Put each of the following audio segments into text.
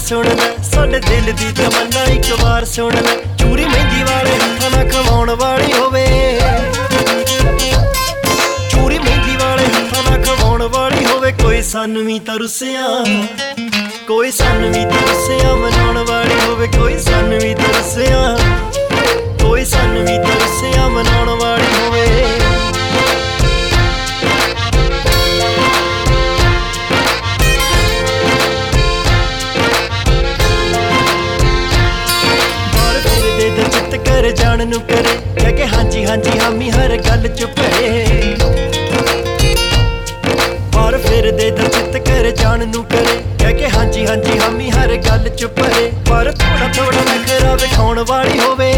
सुन लै साडे दिल दी तमन्ना एक बार सुन लै चूरी मेहंदी वाले हत्थां नाल खवाउण वाली होवे चूरी मेहंदी वाले हत्थां नाल खवाउण वाली होवे कोई सानू भी तरसिया कोई सानू भी तरसिया मनाउण वाली होवे कोई सानू भी तरसिया कोई सानू भी तरसिया मनाउण वाली होवे कर जान नू करे कह के हांजी हांजी हामी हर गल चुप है पर फिर दे चित कर जान नू करे कह के हांजी हांजी हामी हर गल चुप है पर थोड़ा थोड़ा नखरा विखाउण वाली होवे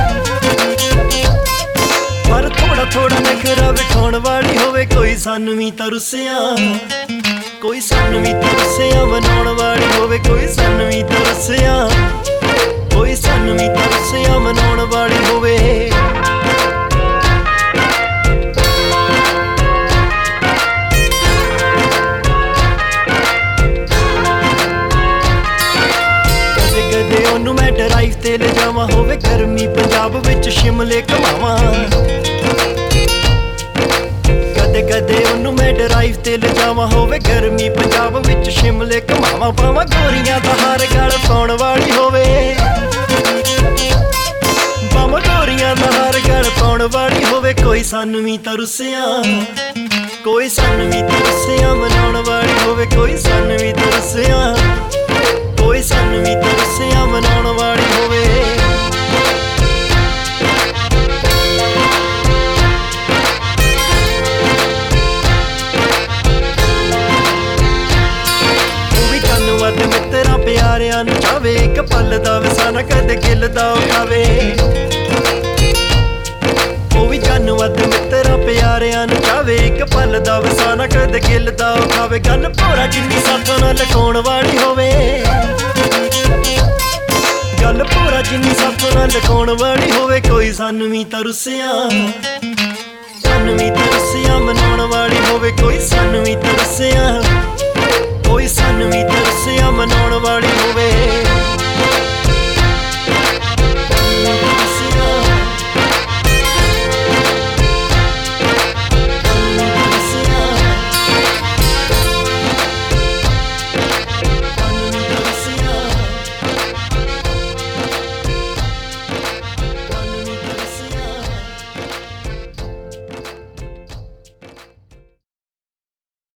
पर थोड़ा थोड़ा नखरा विखाउण वाली होवे कोई सानू भी तरसिया कोई सानू भी तरसिया मनाउण वाली होवे कोई सानू भी तरसिया कोई सानू भी तरसिया मनाउण वाली होवे कदे कदे ओनू मैं ड्राइव ते ले जावां होवे गर्मी पंजाब विच शिमले घुमावां कदे कदे ओनू मैं ड्राइव ते ले जावां होवे गर्मी पंजाब विच शिमले घुमावां पावां गोरियां दा हार गल पाउण वाली होवे गोरियां दा हार गल पाउण वाली होवे कोई सानू भी तरसिया कोई सानू भी तरसिया मनाउण वाली होवे कोई सानू भी तरसिया कोई सानू भी तरसिया मनाउण वाली होवे धन्नवाद मित्तरां प्यारियां नूं चावे इक पल दा वसाना कदे गिल दा उठावे धन्नवाद मित्तरां प्यारियां नूं चावे इक पल दा वसाना कदे गिल दा उठावे गल भोरा जिन्नी साथों नाल लकाउण वाली होवे गल भोरा जिन्नी साथों नाल लकाउण वाली होवे कोई सानू भी तरसिया सानू भी तरसिया मनाउण वाली होवे कोई सानू भी तरसिया कोई सानू भी तरसिया मनाउण वाली होवे